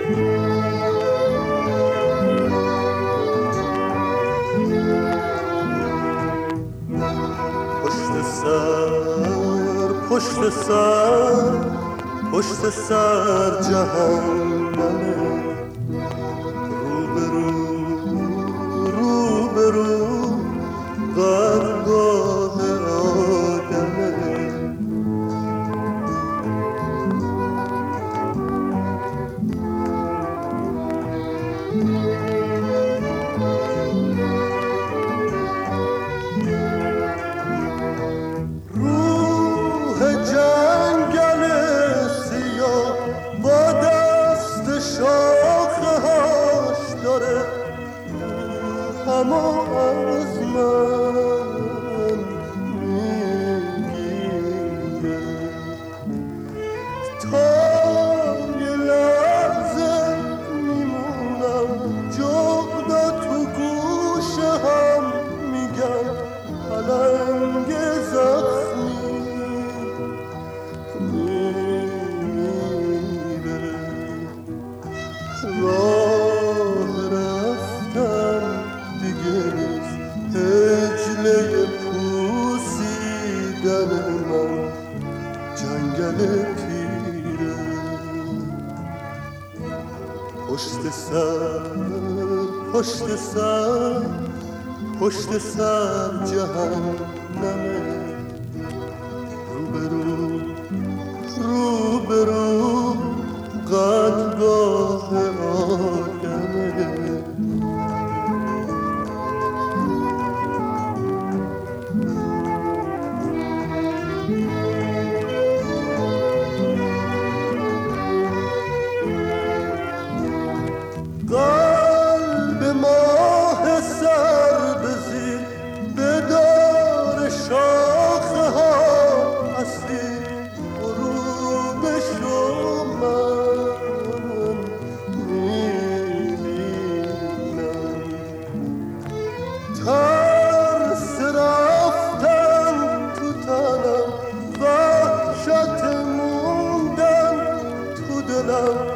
پشت سر پشت سر جهنمه، روبرو قرارگاه آدمه. اما از من میگیره تا یه لحظه میمونم جغدا تو گوشه هم میگم پلنگ زخمی میره. راه رفتن هجله پوسیدن من جنگل پیره. پشت سر پشت سر جهنمه، روبرو قدرگاه آدمه. قلب ماه سر بزیر بدار شاخه ها هستی غروب من میبینم. ترس رفتن تو تنم، وحشت موندن تو دلم،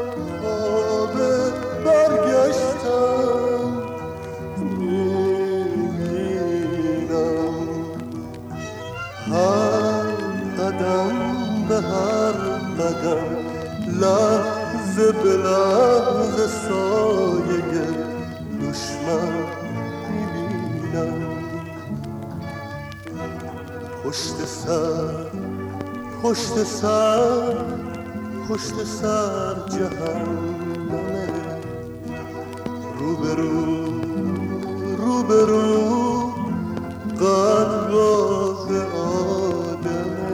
برگشتم میبینم. هر قدم به هر قدم، لحظه به لحظه سایه دشمن میبینم. پشت سر جهنمه، روبرو قرارگاه آدمه.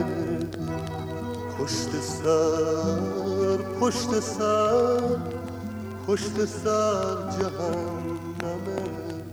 پشت سر جهنمه.